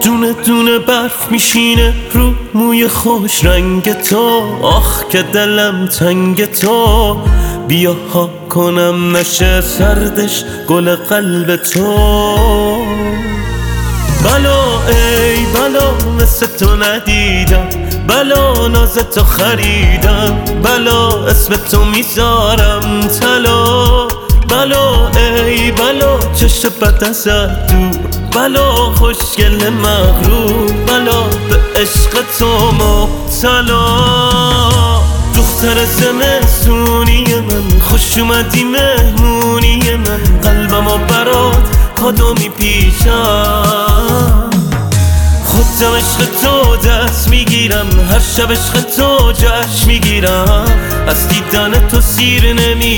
دونه دونه برف میشینه رو موی خوش رنگ تو. آخ که دلم تنگ تو، بیا ها کنم نشه سردش گل قلب تو. بلا ای بلا مثل تو ندیدم، بلا ناز تو خریدم، بلا اسم تو میذارم طلا. بلا ای بلا چشم بد ازت دور، بلا خوشگل مغرور، بلا به عشق تو مبتلا. دختر زمستونی من، خوش اومدی مهمونی من، قلبمو برات کادو میپیچم. خودم عشق تو دست میگیرم، هر شب عشق تو جشن میگیرم، از دیدن تو سیر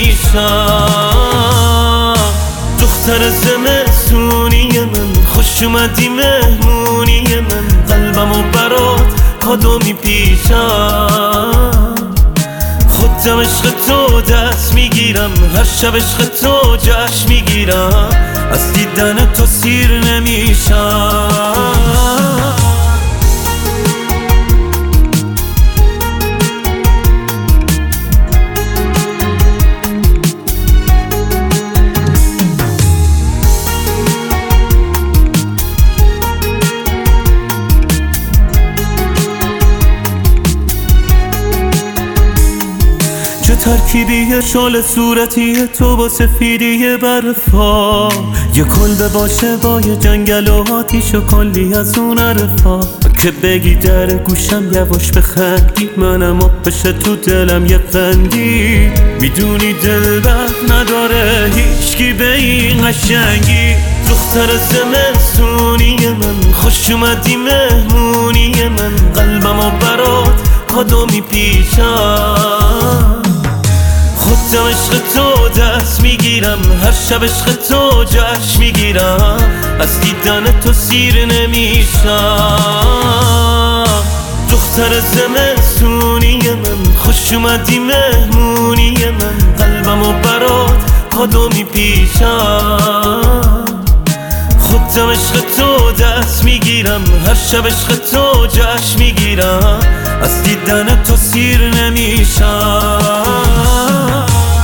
نمیشم. دختر زمستونی من، خوش اومدی مهمونی من، قلبمو برات کادو میپیچم. خودم عشق تو دست میگیرم، هر شب عشق تو جشن میگیرم، از دیدن تو سیر نمیشم. چه ترکیبی شال صورتی تو با سفیدی برفا، یه کلبه باشه با یه جنگل و آتیش و کلی از اون عرفا. که بگی در گوشم یواش بخندی، منم آب بشه تو دلم یه قندی. میدونی دل بر نداره هیچکی به این قشنگی. دختر زمستونی من، خوش اومدی مهمونی من، قلبمو برات کادو میپیچم. خودم عشق تو دست میگیرم، هر شب عشق تو جشن میگیرم، از دیدن تو سیر نمیشم. دختر زمستونی من، خوش اومدی مهمونی من، قلبمو برات کادو میپیچم. خودم عشق تو دست میگیرم، هر شب عشق تو جشن میگیرم، از دیدن تو سیر نمیشم.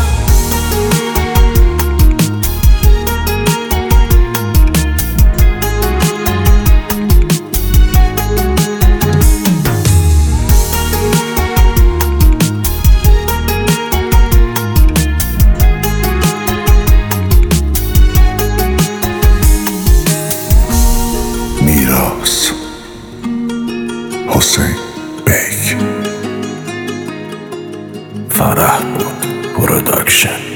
میراث حسین بیک، فرح بود پروداکشن.